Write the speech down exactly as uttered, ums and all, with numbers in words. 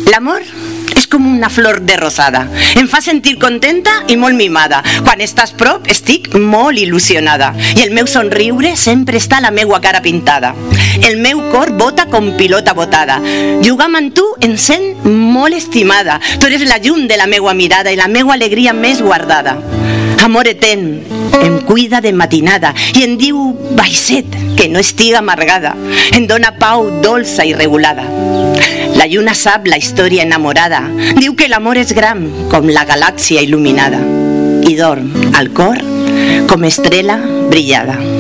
L'amor és com una flor de rosada. Em fa sentir contenta i molt mimada. Quan estàs prop estic molt il·lusionada. I el meu somriure sempre està a la meua cara pintada. El meu cor bota com pilota botada. Jugar amb tu em sent molt estimada. Tu eres la llum de la meua mirada i la meua alegria més guardada. Amor etern, em cuida de matinada i em diu baixet que no estiga amargada. Em dona pau dolça i regulada. La lluna sap la història enamorada. Diu que l'amor és gran com la galàxia il·luminada i dorm al cor com estrela brillada.